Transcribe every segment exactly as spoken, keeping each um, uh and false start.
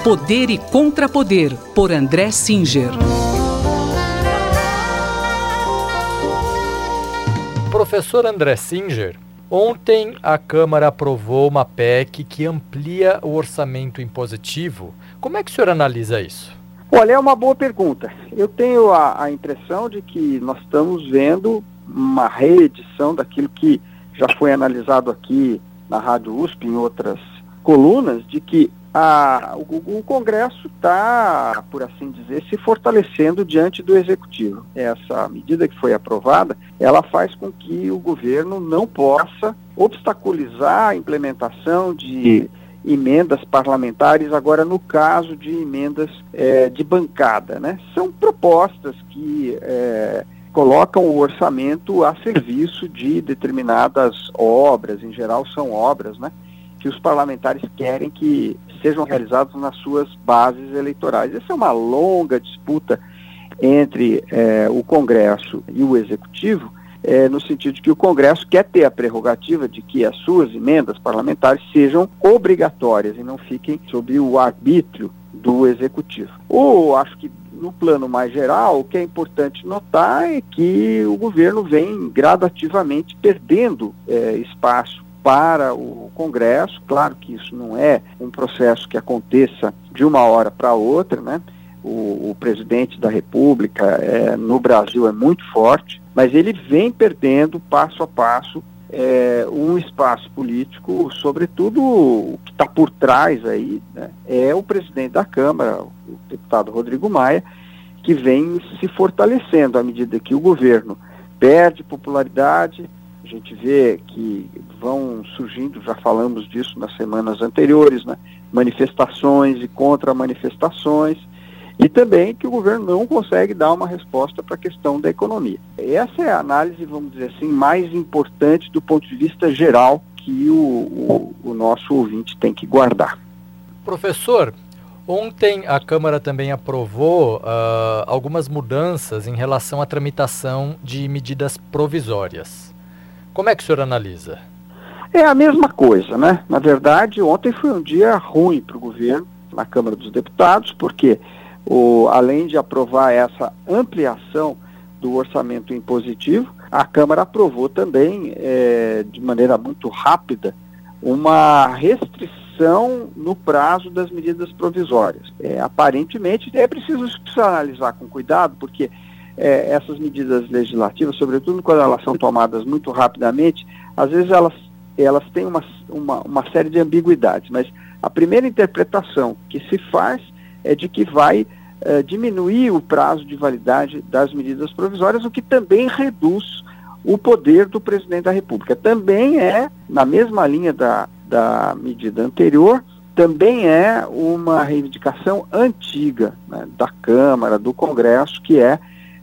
Poder e Contrapoder, por André Singer. Professor André Singer, ontem a Câmara aprovou uma P E C que amplia o orçamento impositivo. Como é que o senhor analisa isso? Olha, é uma boa pergunta. Eu tenho a, a impressão de que nós estamos vendo uma reedição daquilo que já foi analisado aqui na Rádio U S P, em outras colunas, de que a, o, o Congresso está, por assim dizer, se fortalecendo diante do Executivo. Essa medida que foi aprovada, ela faz com que o governo não possa obstaculizar a implementação de emendas parlamentares, agora no caso de emendas é, de bancada, né? São propostas que é, colocam o orçamento a serviço de determinadas obras, em geral são obras, né, que os parlamentares querem que sejam realizadas nas suas bases eleitorais. Essa é uma longa disputa entre é, o Congresso e o Executivo, É, no sentido de que o Congresso quer ter a prerrogativa de que as suas emendas parlamentares sejam obrigatórias e não fiquem sob o arbítrio do Executivo. Ou, acho que no plano mais geral, o que é importante notar é que o governo vem gradativamente perdendo é, espaço para o Congresso. Claro que isso não é um processo que aconteça de uma hora para outra, né? O, o presidente da República é, no Brasil é muito forte, mas ele vem perdendo passo a passo é, um espaço político, sobretudo o que está por trás aí, né, é o presidente da Câmara, o deputado Rodrigo Maia, que vem se fortalecendo à medida que o governo perde popularidade. A gente vê que vão surgindo, já falamos disso nas semanas anteriores, né, manifestações e contra-manifestações, e também que o governo não consegue dar uma resposta para a questão da economia. Essa é a análise, vamos dizer assim, mais importante do ponto de vista geral que o, o, o nosso ouvinte tem que guardar. Professor, ontem a Câmara também aprovou uh, algumas mudanças em relação à tramitação de medidas provisórias. Como é que o senhor analisa? É a mesma coisa, né? Na verdade, ontem foi um dia ruim para o governo, na Câmara dos Deputados, porque O, além de aprovar essa ampliação do orçamento impositivo, a Câmara aprovou também, é, de maneira muito rápida, uma restrição no prazo das medidas provisórias. É, aparentemente, é preciso analisar com cuidado, porque é, essas medidas legislativas, sobretudo quando elas são tomadas muito rapidamente, às vezes elas, elas têm uma, uma, uma série de ambiguidades, mas a primeira interpretação que se faz é de que vai eh, diminuir o prazo de validade das medidas provisórias, o que também reduz o poder do presidente da República. Também é, na mesma linha da, da medida anterior, também é uma reivindicação antiga, né, da Câmara, do Congresso, que é,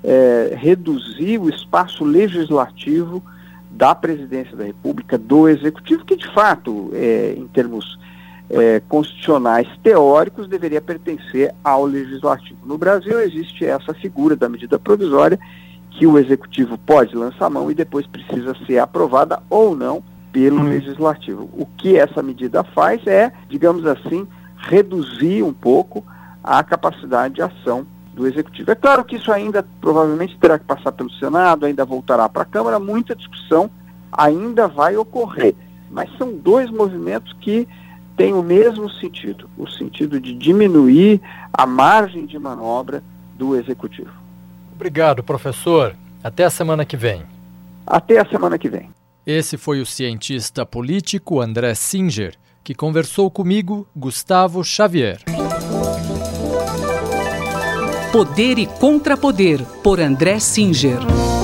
é reduzir o espaço legislativo da presidência da República, do Executivo, que de fato, é, em termos É, constitucionais teóricos, deveria pertencer ao Legislativo. No Brasil existe essa figura da medida provisória que o Executivo pode lançar a mão e depois precisa ser aprovada ou não pelo Legislativo. O que essa medida faz é, digamos assim, reduzir um pouco a capacidade de ação do Executivo. É claro que isso ainda provavelmente terá que passar pelo Senado, ainda voltará para a Câmara, muita discussão ainda vai ocorrer, mas são dois movimentos que tem o mesmo sentido, o sentido de diminuir a margem de manobra do Executivo. Obrigado, professor. Até a semana que vem. Até a semana que vem. Esse foi o cientista político André Singer, que conversou comigo, Gustavo Xavier. Poder e Contrapoder, por André Singer.